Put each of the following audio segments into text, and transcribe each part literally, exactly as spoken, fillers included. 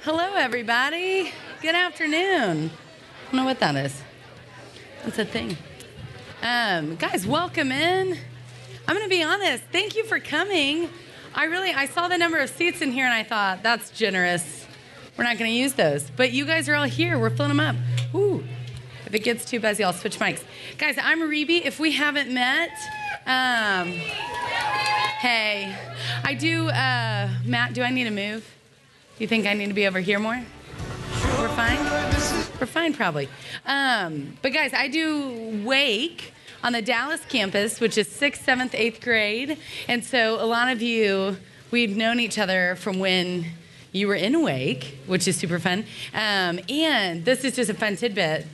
Hello, everybody. Good afternoon. I don't know what that is. It's a thing. Um, guys, welcome in. I'm going to be honest. Thank you for coming. I really, I saw the number of seats in here and I thought, that's generous. We're not going to use those. But you guys are all here. We're filling them up. Ooh. If it gets too buzzy, I'll switch mics. Guys, I'm Rebe. If we haven't met, um, hey, I do, uh, Matt, do I need to move? You think I need to be over here more? We're fine? We're fine, probably. Um, but guys, I do Wake on the Dallas campus, which is sixth, seventh, eighth grade. And so a lot of you, we've known each other from when you were in Wake, which is super fun. Um, and this is just a fun tidbit,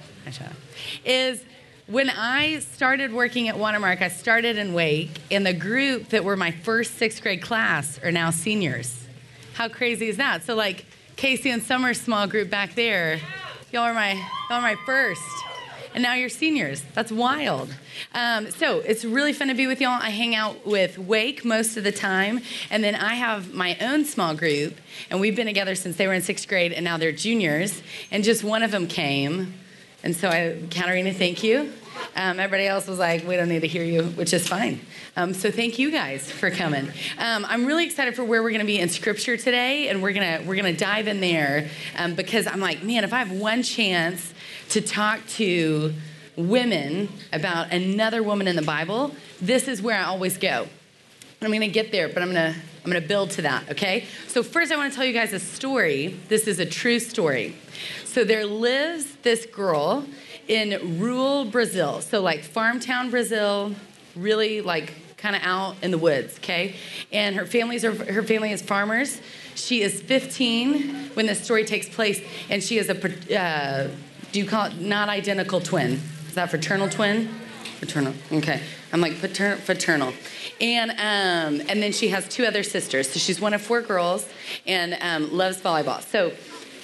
is when I started working at Watermark, I started in Wake, and the group that were my first sixth grade class are now seniors. How crazy is that? So like Casey and Summer's small group back there, y'all are my y'all are my first, and now you're seniors. That's wild. Um, so it's really fun to be with y'all. I hang out with Wake most of the time, and then I have my own small group, and we've been together since they were in sixth grade, and now they're juniors. And just one of them came, and so I, Katarina, thank you. Um, everybody else was like, we don't need to hear you, which is fine. Um, so thank you guys for coming. Um, I'm really excited for where we're going to be in Scripture today, and we're gonna we're gonna dive in there um, because I'm like, man, if I have one chance to talk to women about another woman in the Bible, this is where I always go. And I'm going to get there, but I'm going to I'm going to build to that. Okay. So first, I want to tell you guys a story. This is a true story. So there lives this girl in rural Brazil. So like farm town Brazil, really like kind of out in the woods, okay? And her family's are, her family is farmers. She is fifteen when this story takes place, and she is a, uh, do you call it not identical twin? Is that fraternal twin? Fraternal, okay. I'm like pater- fraternal. And um, and then she has two other sisters. So she's one of four girls and um, loves volleyball. So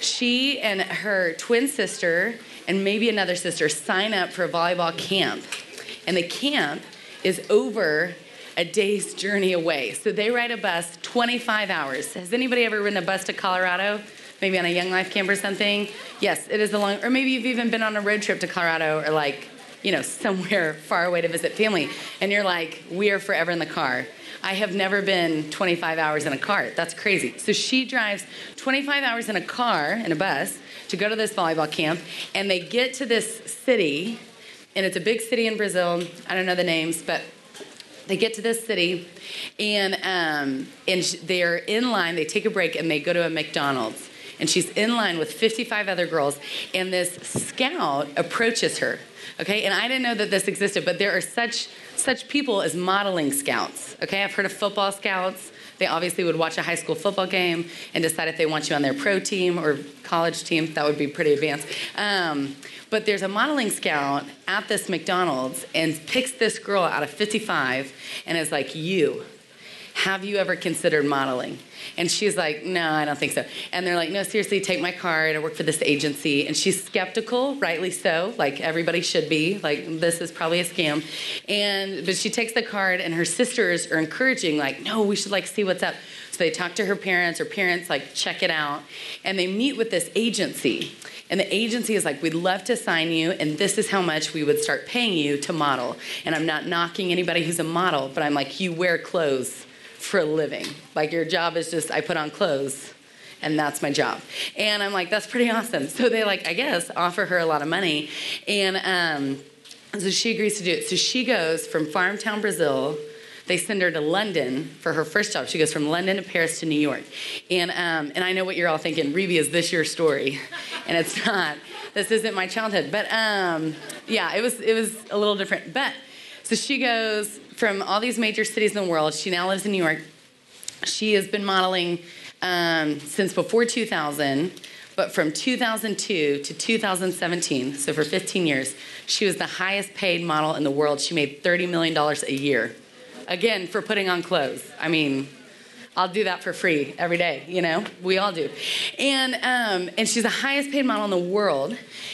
she and her twin sister and maybe another sister sign up for a volleyball camp. And the camp is over a day's journey away. So they ride a bus twenty-five hours. Has anybody ever ridden a bus to Colorado? Maybe on a Young Life camp or something? Yes, it is a long, or maybe you've even been on a road trip to Colorado or like, you know, somewhere far away to visit family. And you're like, we are forever in the car. I have never been twenty-five hours in a car. That's crazy. So she drives twenty-five hours in a car, in a bus, to go to this volleyball camp. And they get to this city, and it's a big city in Brazil. I don't know the names, but they get to this city, and um, and they're in line. They take a break, and they go to a McDonald's. And she's in line with fifty-five other girls, and this scout approaches her. Okay, and I didn't know that this existed, but there are such such people as modeling scouts. Okay, I've heard of football scouts. They obviously would watch a high school football game and decide if they want you on their pro team or college team. That would be pretty advanced. Um, but there's a modeling scout at this McDonald's and picks this girl out of fifty-five and is like, you, have you ever considered modeling? And she's like, no, I don't think so. And they're like, no, seriously, take my card. I work for this agency. And she's skeptical, rightly so, like everybody should be. Like, this is probably a scam. And but she takes the card, and her sisters are encouraging, like, no, we should, like, see what's up. So they talk to her parents. Her parents, like, check it out. And they meet with this agency. And the agency is like, we'd love to sign you, and this is how much we would start paying you to model. And I'm not knocking anybody who's a model, but I'm like, you wear clothes for a living. Like, your job is just, I put on clothes, and that's my job. And I'm like, that's pretty awesome. So they, like, I guess, offer her a lot of money. And um, so she agrees to do it. So she goes from Farmtown, Brazil. They send her to London for her first job. She goes from London to Paris to New York. And um, and I know what you're all thinking, Rebe, is this your story? And it's not. This isn't my childhood. But um, yeah, it was it was a little different. But so she goes from all these major cities in the world. She now lives in New York. She has been modeling um, since before two thousand, but from two thousand two to two thousand seventeen, so for fifteen years, she was the highest paid model in the world. She made thirty million dollars a year. Again, for putting on clothes. I mean, I'll do that for free every day, you know? We all do. And um, and she's the highest paid model in the world.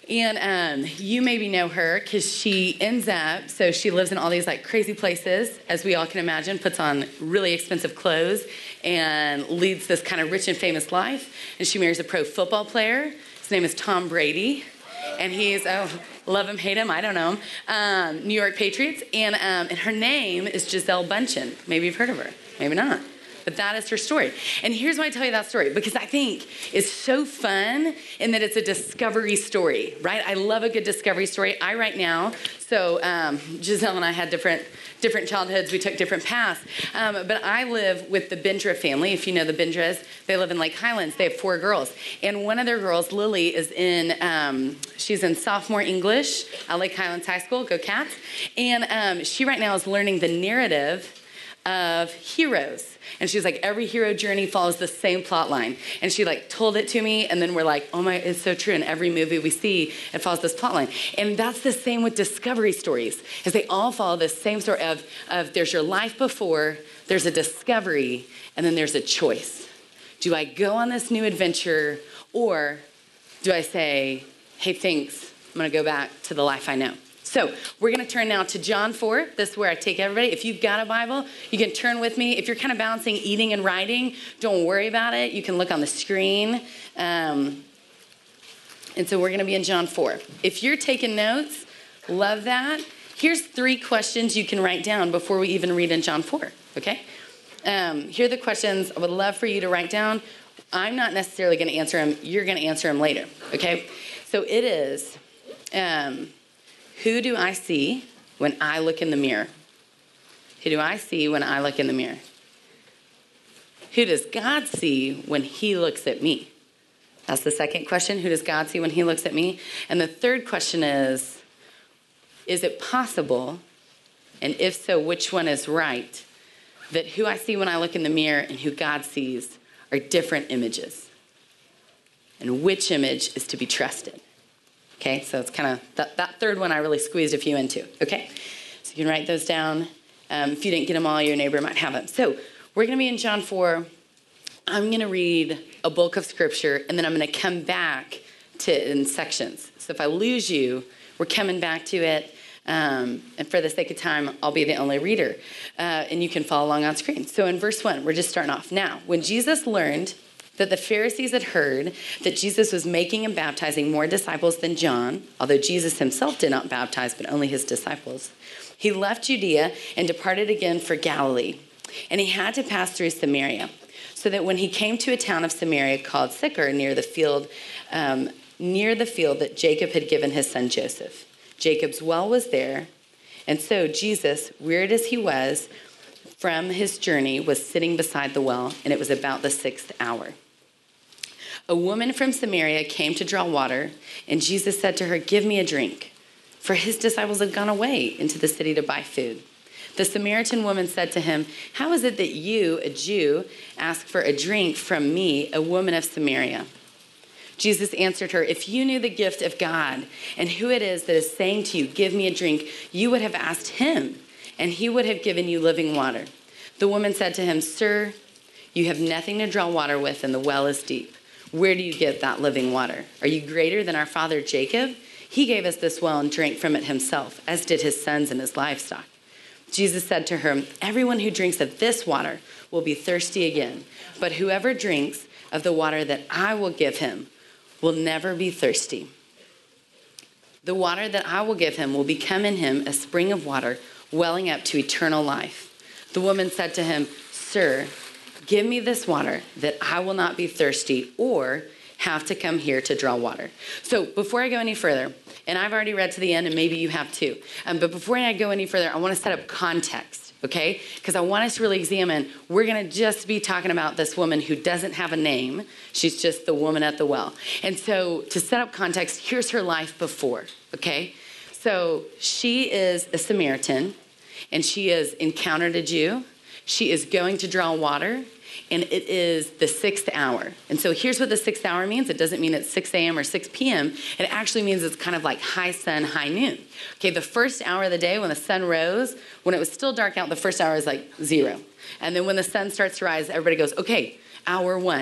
And um, you maybe know her because she ends up, so she lives in all these like crazy places, as we all can imagine, puts on really expensive clothes and leads this kind of rich and famous life. And she marries a pro football player. His name is Tom Brady. And he's, oh, love him, hate him, I don't know, um, New York Patriots. And, um, and her name is Gisele Bündchen. Maybe you've heard of her, maybe not. But that is her story. And here's why I tell you that story, because I think it's so fun in that it's a discovery story, right? I love a good discovery story. I right now, so um, Gisele and I had different different childhoods. We took different paths. Um, but I live with the Bindra family. If you know the Bindras, they live in Lake Highlands. They have four girls. And one of their girls, Lily, is in, um, she's in sophomore English at Lake Highlands High School. Go Cats. And um, she right now is learning the narrative of heroes. And she's like, every hero journey follows the same plot line. And she like told it to me, and then we're like, oh my, it's so true. In every movie we see, it follows this plot line. And that's the same with discovery stories, is they all follow the same sort of, of there's your life before, there's a discovery, and then there's a choice. Do I go on this new adventure, or do I say, hey, thanks, I'm gonna go back to the life I know? So we're going to turn now to John four. This is where I take everybody. If you've got a Bible, you can turn with me. If you're kind of balancing eating and writing, don't worry about it. You can look on the screen. Um, and so we're going to be in John four. If you're taking notes, love that. Here's three questions you can write down before we even read in John four, okay? Um, here are the questions I would love for you to write down. I'm not necessarily going to answer them. You're going to answer them later, okay? So it is... Um, Who do I see when I look in the mirror? Who do I see when I look in the mirror? Who does God see when he looks at me? That's the second question. Who does God see when he looks at me? And the third question is, is it possible, and if so, which one is right, that who I see when I look in the mirror and who God sees are different images? And which image is to be trusted? Okay, so it's kind of, that, that third one I really squeezed a few into, okay? So you can write those down. Um, if you didn't get them all, your neighbor might have them. So we're going to be in John four. I'm going to read a bulk of scripture, and then I'm going to come back to in sections. So if I lose you, we're coming back to it. Um, and for the sake of time, I'll be the only reader. Uh, and you can follow along on screen. So in verse one, we're just starting off. Now, when Jesus learned that the Pharisees had heard that Jesus was making and baptizing more disciples than John, although Jesus himself did not baptize, but only his disciples, he left Judea and departed again for Galilee. And he had to pass through Samaria, so that when he came to a town of Samaria called Sychar, near the field, um, near the field that Jacob had given his son Joseph, Jacob's well was there. And so Jesus, wearied as he was from his journey, was sitting beside the well, and it was about the sixth hour. A woman from Samaria came to draw water, and Jesus said to her, "Give me a drink," for his disciples had gone away into the city to buy food. The Samaritan woman said to him, "How is it that you, a Jew, ask for a drink from me, a woman of Samaria?" Jesus answered her, "If you knew the gift of God and who it is that is saying to you, 'Give me a drink,' you would have asked him, and he would have given you living water." The woman said to him, "Sir, you have nothing to draw water with, and the well is deep. Where do you get that living water? Are you greater than our father Jacob? He gave us this well and drank from it himself, as did his sons and his livestock." Jesus said to her, "Everyone who drinks of this water will be thirsty again, but whoever drinks of the water that I will give him will never be thirsty. The water that I will give him will become in him a spring of water welling up to eternal life." The woman said to him, "Sir, give me this water that I will not be thirsty or have to come here to draw water." So before I go any further, and I've already read to the end, and maybe you have too, um, but before I go any further, I want to set up context, okay? Because I want us to really examine, we're going to just be talking about this woman who doesn't have a name. She's just the woman at the well. And so to set up context, here's her life before, okay? So she is a Samaritan, and she has encountered a Jew. She is going to draw water, and it is the sixth hour. And so here's what the sixth hour means. It doesn't mean it's six a.m. or six p.m. It actually means it's kind of like high sun, high noon. Okay, the first hour of the day when the sun rose, when it was still dark out, the first hour is like zero. And then when the sun starts to rise, everybody goes, okay, hour one.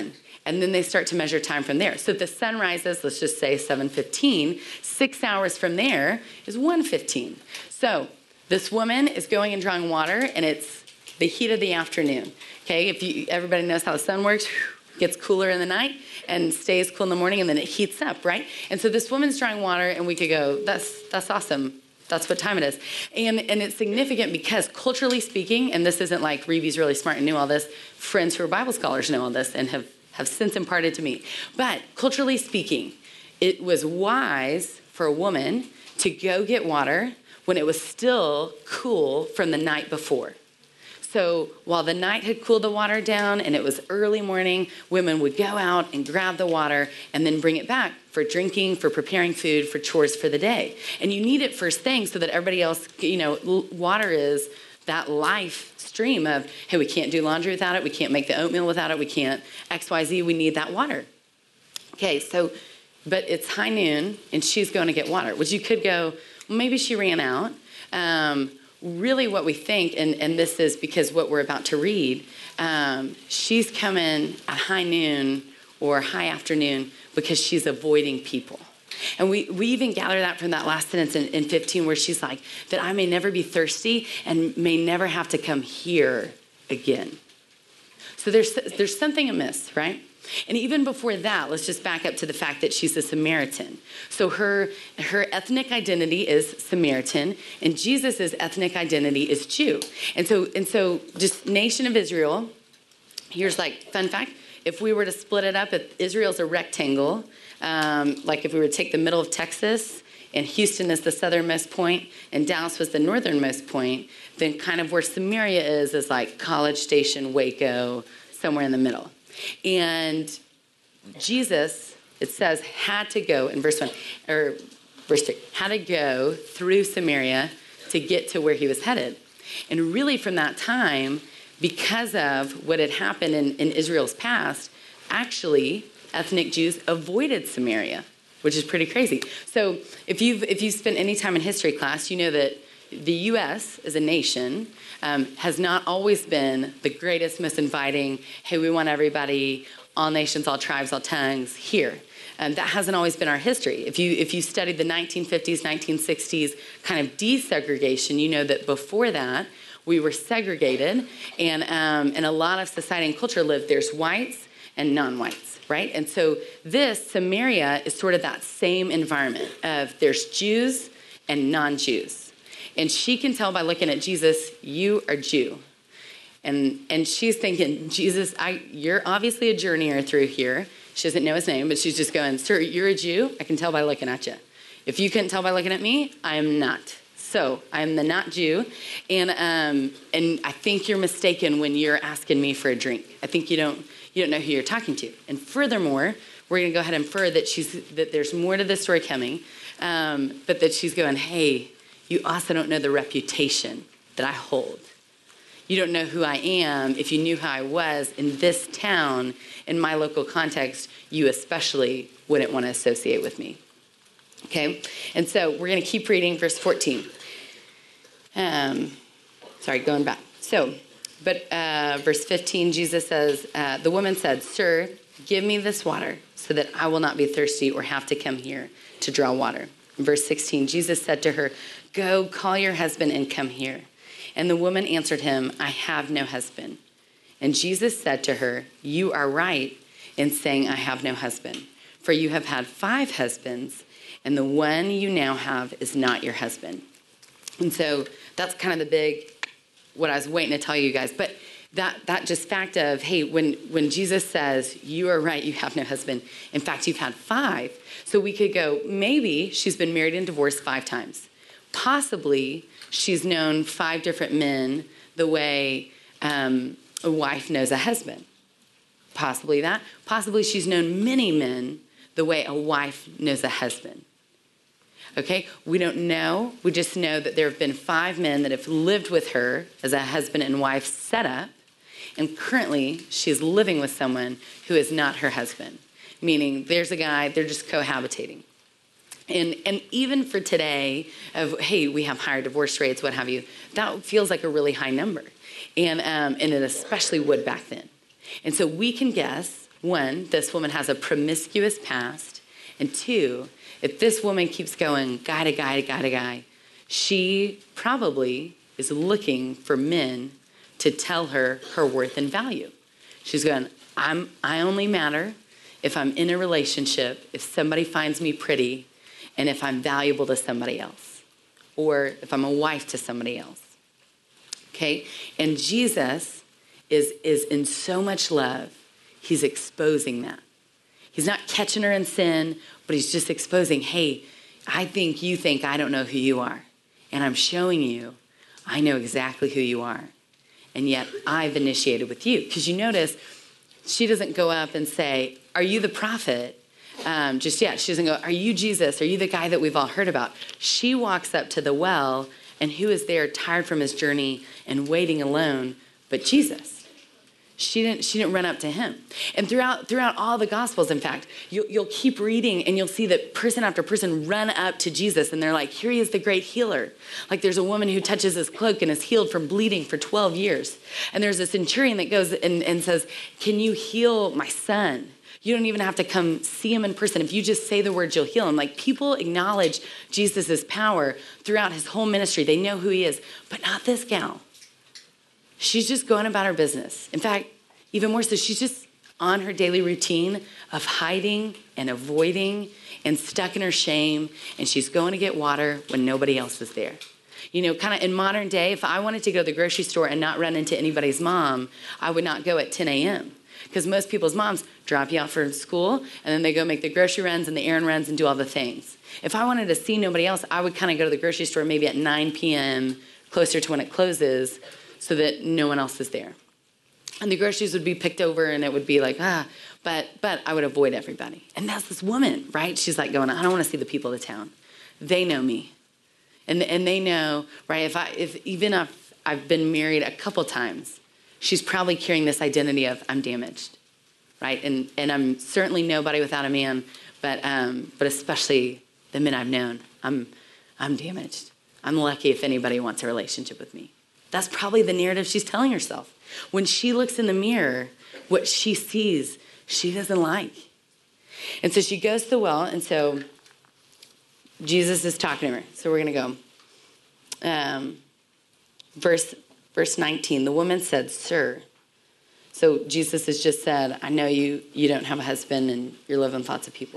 And then they start to measure time from there. So if the sun rises, let's just say seven fifteen, six hours from there is one fifteen. So this woman is going and drawing water, and it's the heat of the afternoon. Okay, if you everybody knows how the sun works, it gets cooler in the night and stays cool in the morning, and then it heats up, right? And so this woman's drawing water, and we could go, that's that's awesome. That's what time it is. And and it's significant because culturally speaking, and this isn't like Reevy's really smart and knew all this, friends who are Bible scholars know all this and have have since imparted to me. But culturally speaking, it was wise for a woman to go get water when it was still cool from the night before. So while the night had cooled the water down and it was early morning, women would go out and grab the water and then bring it back for drinking, for preparing food, for chores for the day. And you need it first thing so that everybody else, you know, water is that life stream of, hey, we can't do laundry without it, we can't make the oatmeal without it, we can't X Y Z, we need that water. Okay, so, but it's high noon, and she's going to get water, which you could go, well, maybe she ran out. Um, really what we think, and, and this is because what we're about to read, um, she's coming at high noon or high afternoon because she's avoiding people. And we, we even gather that from that last sentence in, in fifteen where she's like, that I may never be thirsty and may never have to come here again. So there's there's something amiss, right? And even before that, let's just back up to the fact that she's a Samaritan. So her, her ethnic identity is Samaritan, and Jesus' ethnic identity is Jew. And so, and so just nation of Israel, here's like, fun fact, if we were to split it up, if Israel's a rectangle, um, like if we were to take the middle of Texas, and Houston is the southernmost point, and Dallas was the northernmost point, then kind of where Samaria is, is like College Station, Waco, somewhere in the middle. And Jesus, it says, had to go, in verse one, or verse three, had to go through Samaria to get to where he was headed. And really from that time, because of what had happened in, in Israel's past, actually, ethnic Jews avoided Samaria, which is pretty crazy. So if you've, if you've spent any time in history class, you know that the U S as a nation um, has not always been the greatest, most inviting, hey, we want everybody, all nations, all tribes, all tongues, here. Um, that hasn't always been our history. If you if you studied the nineteen fifties, nineteen sixties kind of desegregation, you know that before that, we were segregated, and um, and a lot of society and culture lived, there's whites and non-whites, right? And so this, Samaria, is sort of that same environment of there's Jews and non-Jews. And she can tell by looking at Jesus, you are Jew. And and she's thinking, Jesus, I, you're obviously a journeyer through here. She doesn't know his name, but she's just going, sir, you're a Jew? I can tell by looking at you. If you couldn't tell by looking at me, I am not. So I'm the not Jew. And um, and I think you're mistaken when you're asking me for a drink. I think you don't you don't know who you're talking to. And furthermore, we're going to go ahead and infer that she's that there's more to this story coming, um, but that she's going, hey, you also don't know the reputation that I hold. You don't know who I am. If you knew how I was in this town, in my local context, you especially wouldn't want to associate with me. Okay? And so we're going to keep reading verse fourteen. Um, sorry, going back. So, but uh, verse fifteen, Jesus says, uh, the woman said, sir, give me this water so that I will not be thirsty or have to come here to draw water. In verse sixteen, Jesus said to her, go, call your husband and come here. And the woman answered him, I have no husband. And Jesus said to her, you are right in saying I have no husband, for you have had five husbands, and the one you now have is not your husband. And so that's kind of the big, what I was waiting to tell you guys. But that that just fact of, hey, when, when Jesus says, you are right, you have no husband. In fact, you've had five. So we could go, maybe she's been married and divorced five times. Possibly she's known five different men the way um, a wife knows a husband. Possibly that. Possibly she's known many men the way a wife knows a husband. Okay, we don't know. We just know that there have been five men that have lived with her as a husband and wife setup, and currently she's living with someone who is not her husband, meaning there's a guy, they're just cohabitating. And and even for today, of hey, we have higher divorce rates, what have you, that feels like a really high number. And, um, and it especially would back then. And so we can guess, one, this woman has a promiscuous past, and two, if this woman keeps going guy to guy to guy to guy, she probably is looking for men to tell her her worth and value. She's going, I'm, I only matter if I'm in a relationship, if somebody finds me pretty, and if I'm valuable to somebody else, or if I'm a wife to somebody else. Okay? And Jesus is, is in so much love, he's exposing that. He's not catching her in sin, but he's just exposing, hey, I think you think I don't know who you are. And I'm showing you I know exactly who you are. And yet I've initiated with you. Because you notice she doesn't go up and say, are you the prophet? Um, just yet. She doesn't go, are you Jesus? Are you the guy that we've all heard about? She walks up to the well, and who is there tired from his journey and waiting alone but Jesus? She didn't, she didn't run up to him. And throughout throughout all the Gospels, in fact, you'll, you'll keep reading and you'll see that person after person run up to Jesus and they're like, here he is, the great healer. Like there's a woman who touches his cloak and is healed from bleeding for twelve years. And there's a centurion that goes and, and says, can you heal my son? You don't even have to come see him in person. If you just say the words, you'll heal him. Like people acknowledge Jesus' power throughout his whole ministry. They know who he is, but not this gal. She's just going about her business. In fact, even more so, she's just on her daily routine of hiding and avoiding and stuck in her shame, and she's going to get water when nobody else is there. You know, kind of in modern day, if I wanted to go to the grocery store and not run into anybody's mom, I would not go at ten a.m. Because most people's moms drop you off for school, and then they go make the grocery runs and the errand runs and do all the things. If I wanted to see nobody else, I would kind of go to the grocery store maybe at nine p.m., closer to when it closes, so that no one else is there. And the groceries would be picked over and it would be like, ah, but but I would avoid everybody. And that's this woman, right? She's like going, I don't want to see the people of the town. They know me. And and they know, right, if I if even if I've been married a couple times, she's probably carrying this identity of I'm damaged, right? And and I'm certainly nobody without a man, but um, but especially the men I've known, I'm I'm damaged. I'm lucky if anybody wants a relationship with me. That's probably the narrative she's telling herself. When she looks in the mirror, what she sees, she doesn't like. And so she goes to the well, and so Jesus is talking to her. So we're going to go. Um, verse, verse nineteen, the woman said, Sir. So Jesus has just said, I know you, you don't have a husband and you're living with lots of people.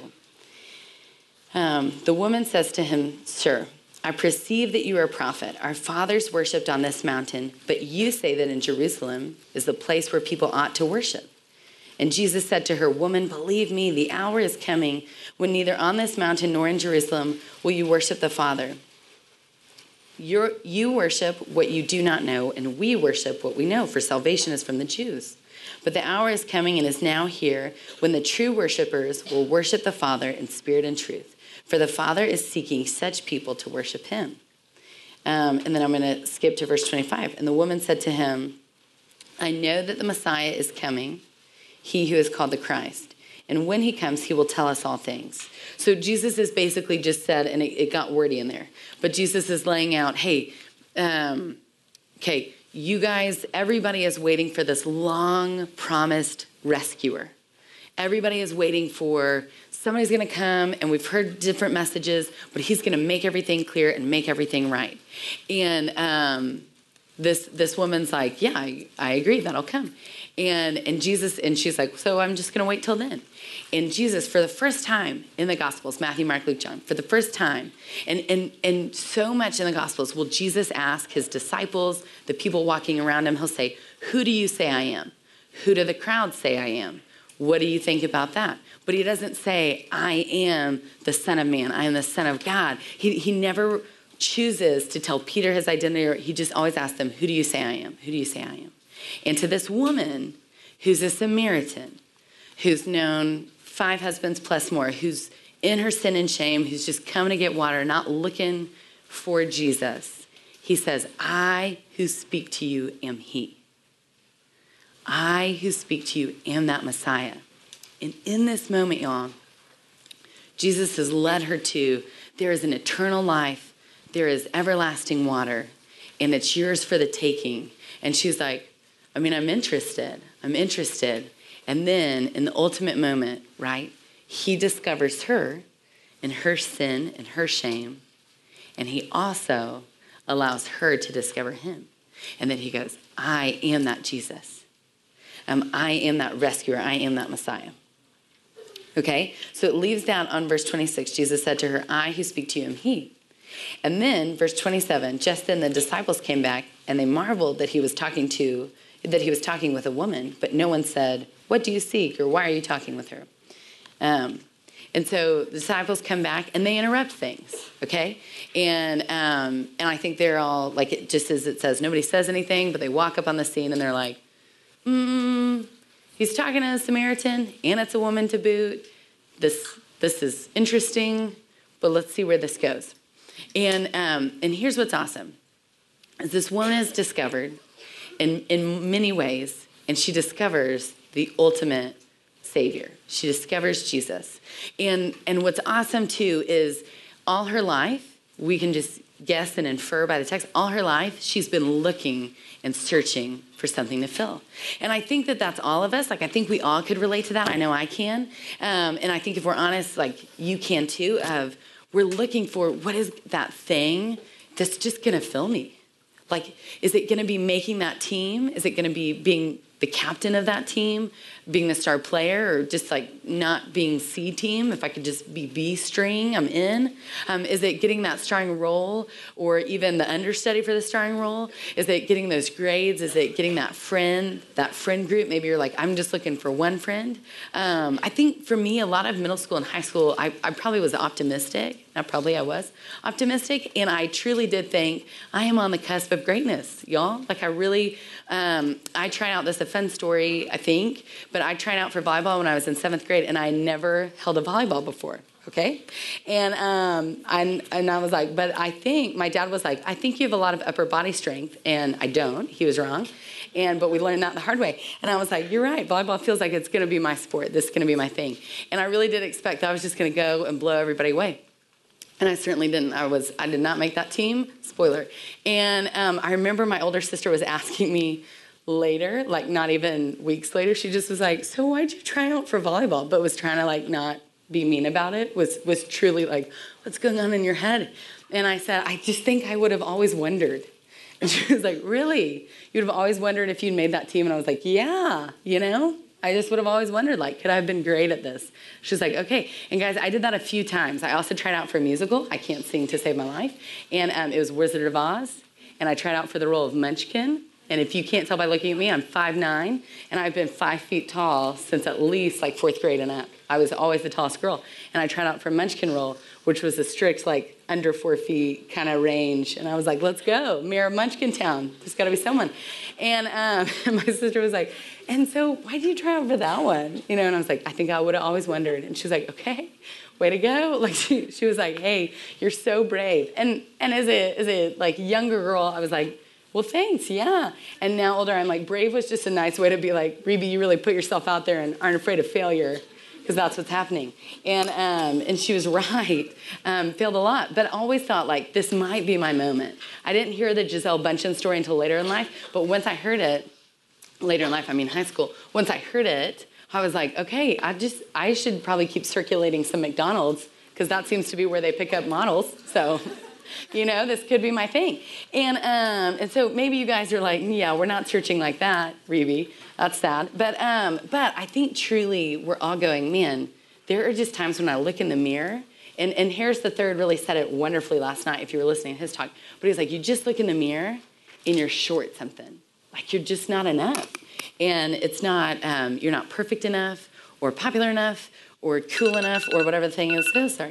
Um, the woman says to him, Sir, I perceive that you are a prophet. Our fathers worshipped on this mountain, but you say that in Jerusalem is the place where people ought to worship. And Jesus said to her, Woman, believe me, the hour is coming when neither on this mountain nor in Jerusalem will you worship the Father. You're, you worship what you do not know, and we worship what we know, for salvation is from the Jews. But the hour is coming and is now here when the true worshipers will worship the Father in spirit and truth. For the Father is seeking such people to worship him. Um, and then I'm going to skip to verse twenty-five. And the woman said to him, I know that the Messiah is coming, he who is called the Christ. And when he comes, he will tell us all things. So Jesus has basically just said, and it, it got wordy in there, but Jesus is laying out, hey, um, okay, you guys, everybody is waiting for this long promised rescuer. Everybody is waiting for somebody's going to come, and we've heard different messages, but he's going to make everything clear and make everything right. And um, this this woman's like, yeah, I, I agree, that'll come. And and Jesus, and she's like, so I'm just going to wait till then. And Jesus, for the first time in the Gospels, Matthew, Mark, Luke, John, for the first time, and, and, and so much in the Gospels, will Jesus ask his disciples, the people walking around him, he'll say, who do you say I am? Who do the crowds say I am? What do you think about that? But he doesn't say, I am the Son of Man. I am the Son of God. He, he never chooses to tell Peter his identity. Or he just always asks them, who do you say I am? Who do you say I am? And to this woman who's a Samaritan, who's known five husbands plus more, who's in her sin and shame, who's just coming to get water, not looking for Jesus, he says, I who speak to you am he. I who speak to you am that Messiah. And in this moment, y'all, Jesus has led her to, there is an eternal life, there is everlasting water, and it's yours for the taking. And she's like, I mean, I'm interested. I'm interested. And then in the ultimate moment, right, he discovers her and her sin and her shame. And he also allows her to discover him. And then he goes, I am that Jesus. Um, I am that rescuer. I am that Messiah. Okay? So it leaves down on verse twenty-six. Jesus said to her, I who speak to you am he. And then verse twenty-seven, just then the disciples came back and they marveled that he was talking to, that he was talking with a woman, but no one said, what do you seek? Or why are you talking with her? Um, and so the disciples come back and they interrupt things, okay? And um, and I think they're all, like, it, just as it says, nobody says anything, but they walk up on the scene and they're like, hmm, he's talking to a Samaritan and it's a woman to boot. This this is interesting, but let's see where this goes. And um, and here's what's awesome. Is this woman is discovered in, in many ways, and she discovers the ultimate Savior. She discovers Jesus. And and what's awesome too is all her life, we can just guess and infer by the text, all her life, she's been looking and searching for something to fill. And I think that that's all of us. Like, I think we all could relate to that. I know I can. Um, and I think if we're honest, like, you can too, of we're looking for what is that thing that's just going to fill me? Like, is it going to be making that team? Is it going to be being the captain of that team, being the star player, or just like not being C team? If I could just be B string, I'm in. Um, is it getting that starring role, or even the understudy for the starring role? Is it getting those grades? Is it getting that friend, that friend group? Maybe you're like, I'm just looking for one friend. Um, I think for me, a lot of middle school and high school, I, I probably was optimistic. Not probably, I was optimistic, and I truly did think I am on the cusp of greatness, y'all. Like, I really, um, I tried out, this is a fun story, I think, but I tried out for volleyball when I was in seventh grade, and I never held a volleyball before, okay? And, um, I, and I was like, but I think, my dad was like, I think you have a lot of upper body strength, and I don't. He was wrong. And, but we learned that the hard way. And I was like, you're right, volleyball feels like it's gonna be my sport. This is gonna be my thing. And I really did expect that I was just gonna go and blow everybody away. And I certainly didn't. I was, I did not make that team. Spoiler. And um, I remember my older sister was asking me later, like not even weeks later, she just was like, so why'd you try out for volleyball? But was trying to like not be mean about it, was, was truly like, what's going on in your head? And I said, I just think I would have always wondered. And she was like, really? You'd have always wondered if you'd made that team? And I was like, yeah, you know? I just would have always wondered, like, could I have been great at this? She's like, okay. And guys, I did that a few times. I also tried out for a musical. I can't sing to save my life. And um, it was Wizard of Oz. And I tried out for the role of Munchkin. And if you can't tell by looking at me, I'm five nine, and I've been five feet tall since at least like fourth grade and up. I was always the tallest girl. And I tried out for Munchkin role, which was a strict, like, under four feet kind of range. And I was like, let's go, Mayor of Munchkin Town. There's got to be someone. And um, my sister was like, and so why did you try out for that one? You know, and I was like, I think I would have always wondered. And she was like, okay, way to go. Like, she, she was like, hey, you're so brave. And and as a, as a, like, younger girl, I was like, well, thanks, yeah. And now older, I'm like, brave was just a nice way to be like, Rebe, you really put yourself out there and aren't afraid of failure, because that's what's happening. And um, and she was right, um, failed a lot, but always thought, like, this might be my moment. I didn't hear the Gisele Bundchen story until later in life, but once I heard it, later in life, I mean high school, once I heard it, I was like, okay, I just, I should probably keep circulating some McDonald's, because that seems to be where they pick up models, so... You know, this could be my thing. And um, and so maybe you guys are like, yeah, we're not searching like that, Rebe. That's sad. But um, but I think truly we're all going, man, there are just times when I look in the mirror, and, and Harris the Third really said it wonderfully last night if you were listening to his talk. But he's like, you just look in the mirror and you're short something. Like, you're just not enough. And it's not, um, you're not perfect enough or popular enough or cool enough or whatever the thing is. Oh, sorry.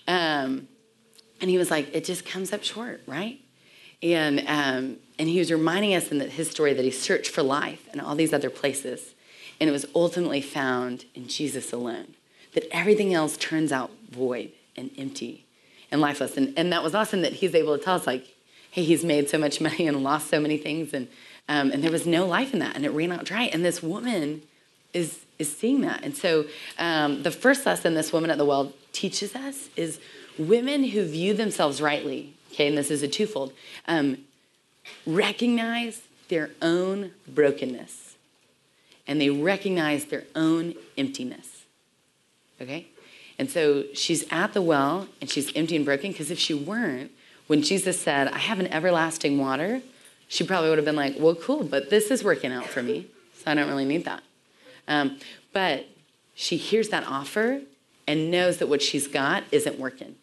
Um, And he was like, it just comes up short, right? And um, and he was reminding us in that his story that he searched for life in all these other places, and it was ultimately found in Jesus alone. That everything else turns out void and empty and lifeless. And, and that was awesome that he's able to tell us, like, hey, he's made so much money and lost so many things, and um, and there was no life in that, and it ran out dry. And this woman is is seeing that. And so um, the first lesson this woman at the well teaches us is women who view themselves rightly, okay, and this is a twofold, um, recognize their own brokenness and they recognize their own emptiness, okay? And so she's at the well, and she's empty and broken, because if she weren't, when Jesus said, I have an everlasting water, she probably would have been like, well, cool, but this is working out for me, so I don't really need that. Um, but she hears that offer and knows that what she's got isn't working.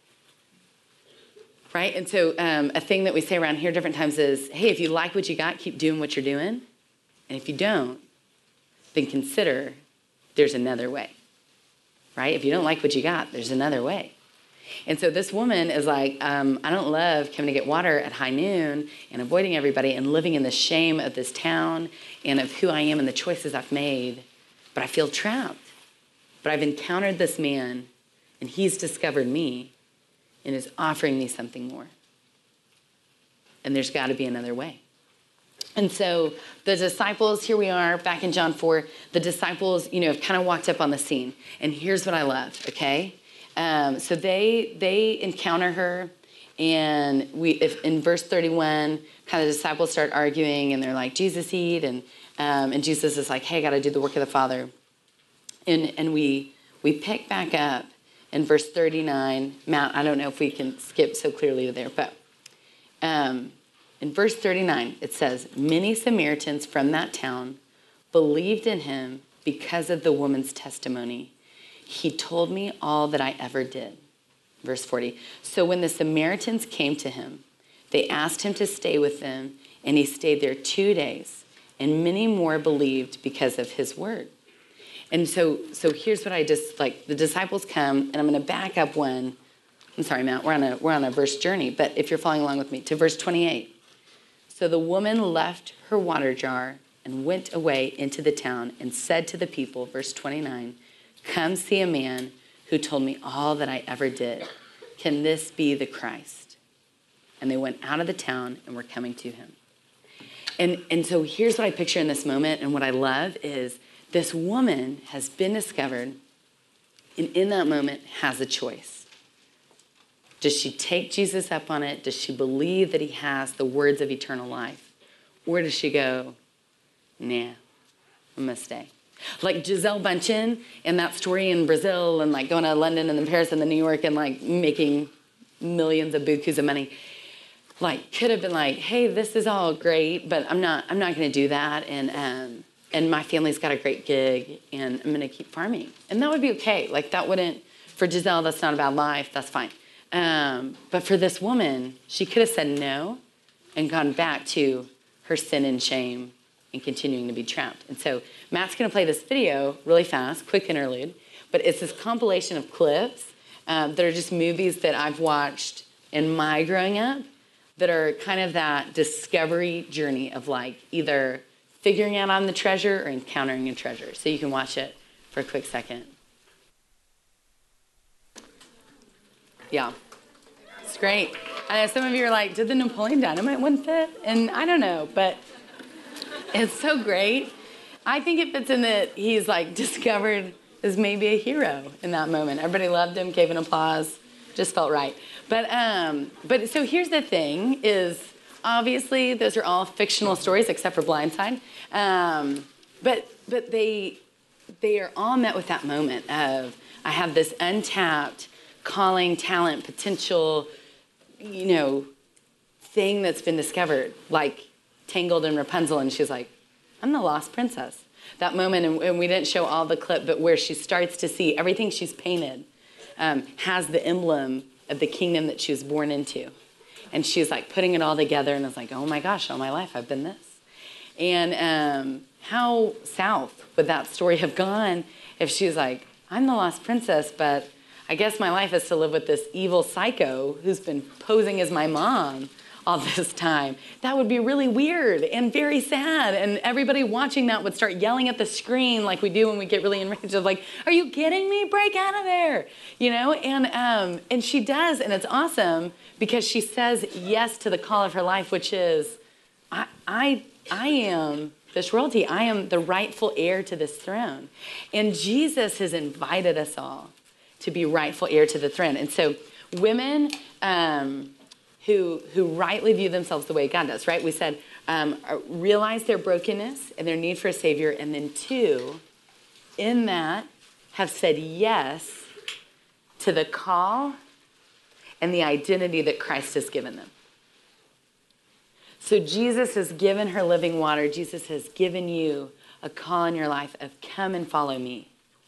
Right? And so um, a thing that we say around here different times is, hey, if you like what you got, keep doing what you're doing. And if you don't, then consider there's another way. Right? If you don't like what you got, there's another way. And so this woman is like, um, I don't love coming to get water at high noon and avoiding everybody and living in the shame of this town and of who I am and the choices I've made, but I feel trapped. But I've encountered this man, and he's discovered me and is offering me something more. And there's got to be another way. And so the disciples, here we are back in John four, the disciples, you know, have kind of walked up on the scene. And here's what I love, okay? Um, so they they encounter her, and we if in verse thirty-one, kind of the disciples start arguing, and they're like, Jesus, eat, and um, and Jesus is like, hey, I got to do the work of the Father. And and we we pick back up in verse thirty-nine. Matt, I don't know if we can skip so clearly there, but um, in verse thirty-nine, it says, many Samaritans from that town believed in him because of the woman's testimony. He told me all that I ever did. Verse forty. So when the Samaritans came to him, they asked him to stay with them, and he stayed there two days, and many more believed because of his word. And so so here's what I just, like, the disciples come, and I'm going to back up one. I'm sorry, Matt, we're on a we're on a verse journey, but if you're following along with me, to verse twenty-eight. So the woman left her water jar and went away into the town and said to the people, verse twenty-nine, come see a man who told me all that I ever did. Can this be the Christ? And they went out of the town and were coming to him. And, and so here's what I picture in this moment, and what I love is this woman has been discovered, and in that moment has a choice. Does she take Jesus up on it? Does she believe that he has the words of eternal life? Or does she go, nah, I'm going to stay? Like Gisele Bündchen in that story in Brazil, and like going to London and then Paris and then New York and like making millions of bukus of money. Like could have been like, hey, this is all great, but I'm not I'm not going to do that. And um, and my family's got a great gig, and I'm going to keep farming. And that would be okay. Like that wouldn't, for Gisele, that's not a bad life. That's fine. Um, but for this woman, she could have said no and gone back to her sin and shame and continuing to be trapped. And so Matt's going to play this video really fast, quick interlude, but it's this compilation of clips um, that are just movies that I've watched in my growing up that are kind of that discovery journey of like either figuring out I'm the treasure or encountering a treasure. So you can watch it for a quick second. Yeah, it's great. I know some of you are like, did the Napoleon Dynamite one fit? And I don't know, but it's so great. I think it fits in that he's like discovered as maybe a hero in that moment. Everybody loved him, gave an applause, just felt right. But um, but so here's the thing: is obviously those are all fictional stories except for Blindside. Um, but but they they are all met with that moment of I have this untapped calling, talent, potential, you know, thing that's been discovered, like Tangled and Rapunzel, and she's like, I'm the lost princess. That moment, and, and we didn't show all the clip, but where she starts to see everything she's painted um, has the emblem of the kingdom that she was born into. And she's like putting it all together, and it's like, oh my gosh, all my life I've been this. And um, how south would that story have gone if she was like, I'm the lost princess, but I guess my life is to live with this evil psycho who's been posing as my mom all this time. That would be really weird and very sad. And everybody watching that would start yelling at the screen like we do when we get really enraged of like, are you kidding me? Break out of there. You know, and um, and she does, and it's awesome because she says yes to the call of her life, which is, I I I am this royalty. I am the rightful heir to this throne. And Jesus has invited us all to be rightful heir to the throne. And so women um, who who rightly view themselves the way God does, right? We said um, realize their brokenness and their need for a Savior, and then two, in that, have said yes to the call and the identity that Christ has given them. So Jesus has given her living water. Jesus has given you a call in your life of come and follow me.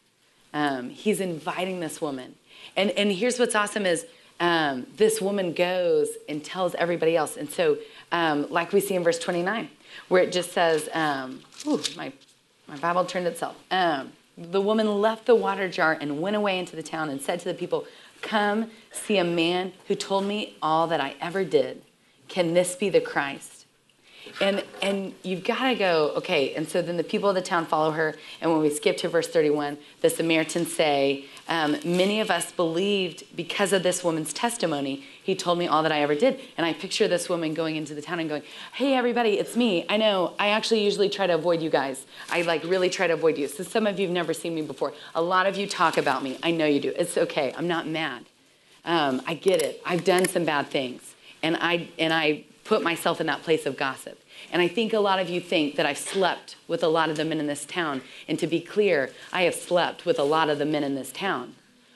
Um, he's inviting this woman. And, and here's what's awesome is um, this woman goes and tells everybody else. And so um, like we see in verse twenty-nine, where it just says, um, ooh, my, my Bible turned itself. Um, the woman left the water jar and went away into the town and said to the people, come see a man who told me all that I ever did. Can this be the Christ? And and you've got to go, okay, and so then the people of the town follow her, and when we skip to verse thirty-one, the Samaritans say, um, many of us believed because of this woman's testimony. He told me all that I ever did. And I picture this woman going into the town and going, hey, everybody, it's me. I know, I actually usually try to avoid you guys. I like really try to avoid you. So some of you have never seen me before. A lot of you talk about me. I know you do. It's okay. I'm not mad. Um, I get it. I've done some bad things. And I and I put myself in that place of gossip. And I think a lot of you think that I've slept with a lot of the men in this town. And to be clear, I have slept with a lot of the men in this town.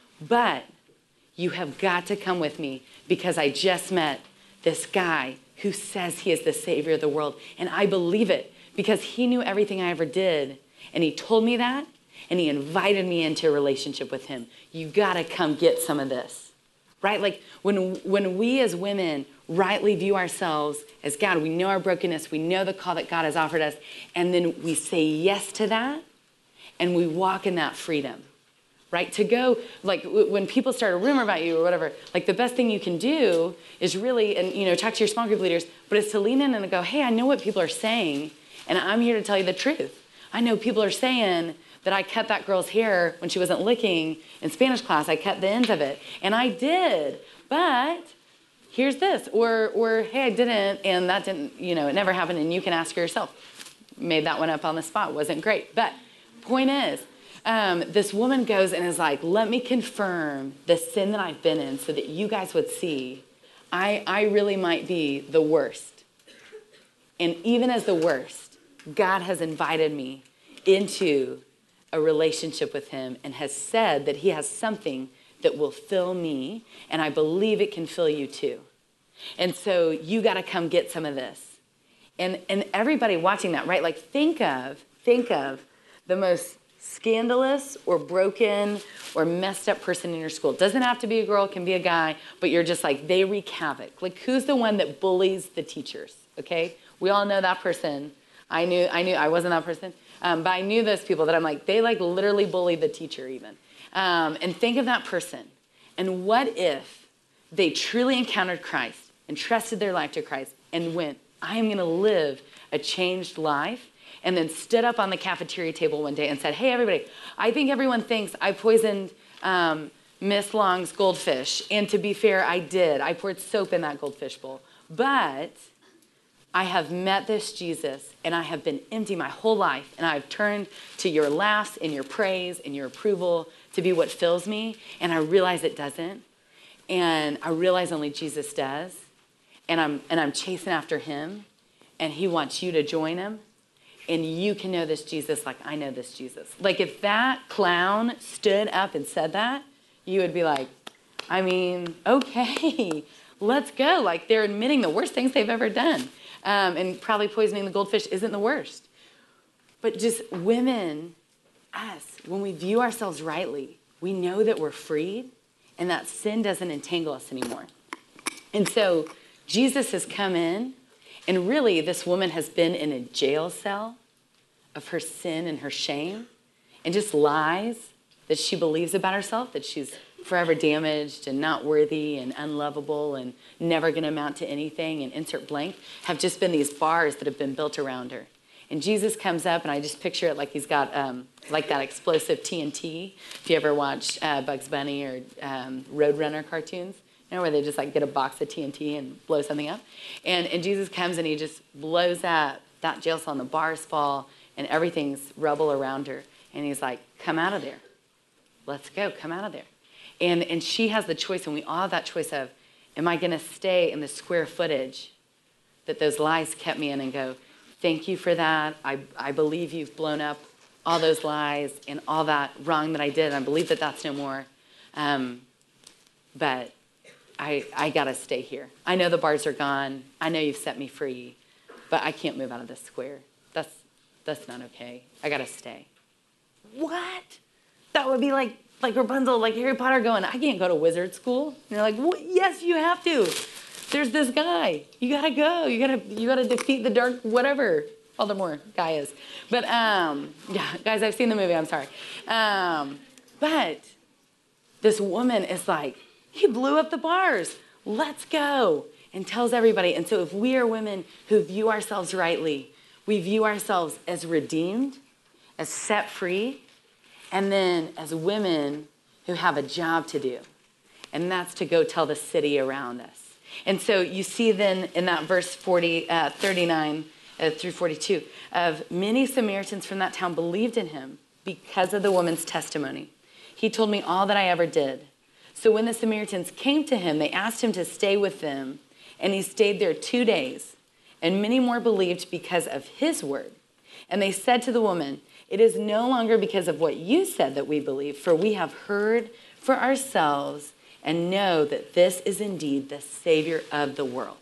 But you have got to come with me because I just met this guy who says he is the Savior of the world. And I believe it because he knew everything I ever did. And he told me that, and he invited me into a relationship with him. You got to come get some of this. Right? Like when when we as women rightly view ourselves as God, we know our brokenness, we know the call that God has offered us, and then we say yes to that, and we walk in that freedom. Right? To go, like when people start a rumor about you or whatever, like the best thing you can do is really, and you know, talk to your small group leaders, but it's to lean in and go, hey, I know what people are saying, and I'm here to tell you the truth. I know people are saying that I cut that girl's hair when she wasn't licking in Spanish class. I cut the ends of it. And I did, but here's this. Or, or hey, I didn't, and that didn't, you know, it never happened, and you can ask her yourself. Made that one up on the spot. Wasn't great. But point is, um, this woman goes and is like, let me confirm the sin that I've been in so that you guys would see I, I really might be the worst. And even as the worst, God has invited me into a relationship with him and has said that he has something that will fill me, and I believe it can fill you too. And so you got to come get some of this. And and everybody watching that, right? Like think of, think of the most scandalous or broken or messed up person in your school. It doesn't have to be a girl, it can be a guy, but you're just like, they wreak havoc. Like who's the one that bullies the teachers, okay? We all know that person. I knew, I knew, I wasn't that person. Um, but I knew those people that I'm like, they like literally bully the teacher even. Um, and think of that person. And what if they truly encountered Christ and trusted their life to Christ and went, I am going to live a changed life, and then stood up on the cafeteria table one day and said, hey, everybody, I think everyone thinks I poisoned um, Miss Long's goldfish. And to be fair, I did. I poured soap in that goldfish bowl. But I have met this Jesus, and I have been empty my whole life, and I've turned to your laughs and your praise and your approval to be what fills me, and I realize it doesn't, and I realize only Jesus does, and I'm and I'm chasing after him, and he wants you to join him, and you can know this Jesus like I know this Jesus. Like if that clown stood up and said that, you would be like, I mean, okay, let's go. Like they're admitting the worst things they've ever done. Um, and probably poisoning the goldfish isn't the worst. But just women, us, when we view ourselves rightly, we know that we're freed and that sin doesn't entangle us anymore. And so Jesus has come in, and really this woman has been in a jail cell of her sin and her shame and just lies that she believes about herself, that she's forever damaged and not worthy and unlovable and never going to amount to anything, and insert blank, have just been these bars that have been built around her. And Jesus comes up, and I just picture it like he's got um, like that explosive T N T. If you ever watch uh, Bugs Bunny or um, Roadrunner cartoons, you know, where they just like get a box of T N T and blow something up. And, and Jesus comes and he just blows that, that jail cell, and the bars fall, and everything's rubble around her. And he's like, come out of there. Let's go, come out of there. And and she has the choice, and we all have that choice of, am I going to stay in the square footage that those lies kept me in and go, thank you for that. I, I believe you've blown up all those lies and all that wrong that I did. And I believe that that's no more. Um, but I, I got to stay here. I know the bars are gone. I know you've set me free, but I can't move out of this square. That's, that's not okay. I got to stay. What? That would be like, like Rapunzel, like Harry Potter going, I can't go to wizard school. And they're like, what? Yes, you have to. There's this guy. You gotta go. You gotta, you gotta defeat the dark, whatever Voldemort guy is. But um, yeah, guys, I've seen the movie. I'm sorry. Um, but this woman is like, he blew up the bars. Let's go. And tells everybody. And so if we are women who view ourselves rightly, we view ourselves as redeemed, as set free, and then as women who have a job to do. And that's to go tell the city around us. And so you see then in that verse forty, uh, thirty-nine uh, through forty-two, of many Samaritans from that town believed in him because of the woman's testimony. He told me all that I ever did. So when the Samaritans came to him, they asked him to stay with them, and he stayed there two days. And many more believed because of his word. And they said to the woman, it is no longer because of what you said that we believe, for we have heard for ourselves and know that this is indeed the Savior of the world.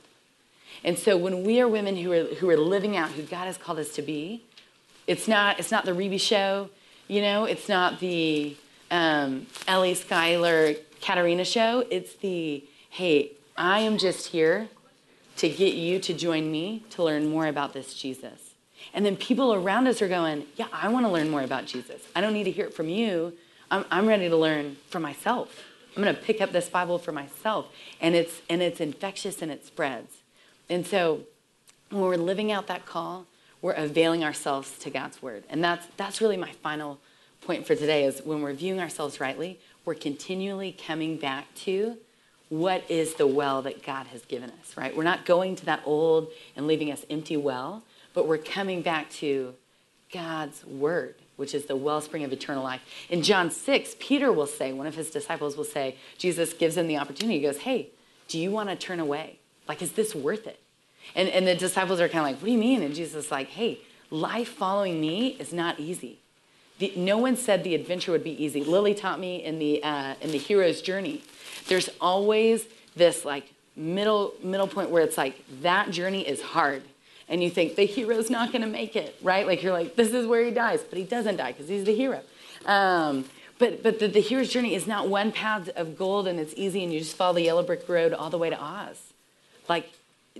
And so when we are women who are, who are living out who God has called us to be, it's not, it's not the Reby show, you know, it's not the um, Ellie, Schuyler, Katarina show. It's the, hey, I am just here to get you to join me to learn more about this Jesus. And then people around us are going, yeah, I want to learn more about Jesus. I don't need to hear it from you. I'm, I'm ready to learn for myself. I'm going to pick up this Bible for myself. And it's, and it's infectious and it spreads. And so when we're living out that call, we're availing ourselves to God's word. And that's, that's really my final point for today is when we're viewing ourselves rightly, we're continually coming back to what is the well that God has given us, right? We're not going to that old and leaving us empty well, but we're coming back to God's word, which is the wellspring of eternal life. In John six, Peter will say, one of his disciples will say, Jesus gives him the opportunity. He goes, hey, do you want to turn away? Like, is this worth it? And, and the disciples are kind of like, what do you mean? And Jesus is like, hey, life following me is not easy. The, no one said the adventure would be easy. Lily taught me in the uh, in the hero's journey. There's always this like middle middle point where it's like that journey is hard, and you think the hero's not going to make it, right? Like you're like, this is where he dies, but he doesn't die because he's the hero. Um, but but the, the hero's journey is not one path of gold and it's easy and you just follow the yellow brick road all the way to Oz. Like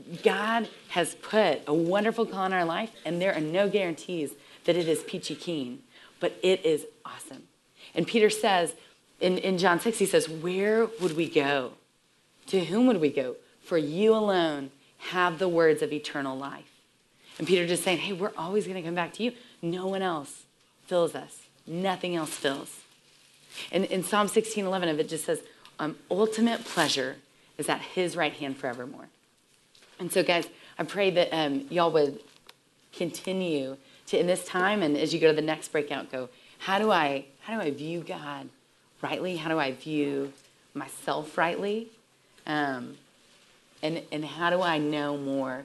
God has put a wonderful call in our life, and there are no guarantees that it is peachy keen. But it is awesome. And Peter says, in, in John six, he says, where would we go? To whom would we go? For you alone have the words of eternal life. And Peter just saying, hey, we're always going to come back to you. No one else fills us. Nothing else fills. And in Psalm sixteen eleven of it just says, um, ultimate pleasure is at his right hand forevermore. And so, guys, I pray that um, y'all would continue to, in this time, and as you go to the next breakout, go, how do I, how do I view God rightly? How do I view myself rightly? Um, and, and how do I know more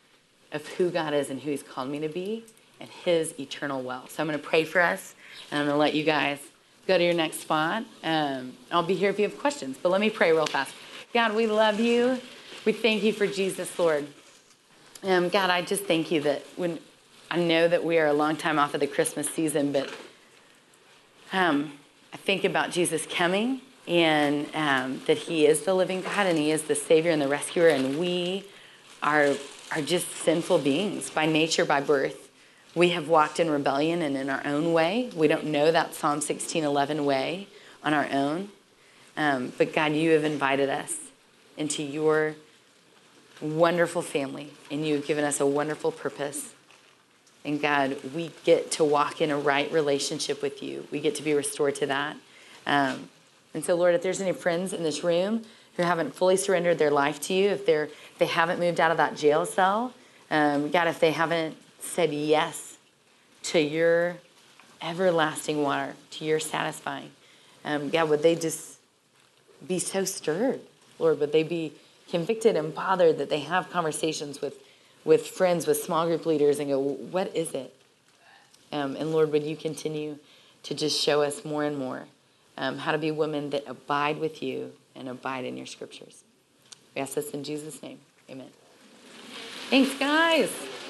of who God is and who he's called me to be and his eternal well? So I'm going to pray for us, and I'm going to let you guys go to your next spot. Um, I'll be here if you have questions, but let me pray real fast. God, we love you. We thank you for Jesus, Lord. Um, God, I just thank you that when I know that we are a long time off of the Christmas season, but um, I think about Jesus coming and um, that he is the living God and he is the Savior and the rescuer, and we are, are just sinful beings by nature, by birth. We have walked in rebellion and in our own way. We don't know that Psalm sixteen eleven way on our own. Um, but God, you have invited us into your wonderful family, and you've given us a wonderful purpose. And God, we get to walk in a right relationship with you. We get to be restored to that. Um, and so, Lord, if there's any friends in this room who haven't fully surrendered their life to you, if they're if they haven't moved out of that jail cell, um, God, if they haven't said yes to your everlasting water, to your satisfying, um, God, would they just be so stirred, Lord? Would they be convicted and bothered that they have conversations with with friends, with small group leaders, and go, what is it? Um, and Lord, would you continue to just show us more and more um, how to be women that abide with you and abide in your scriptures. We ask this in Jesus' name. Amen. Thanks, guys.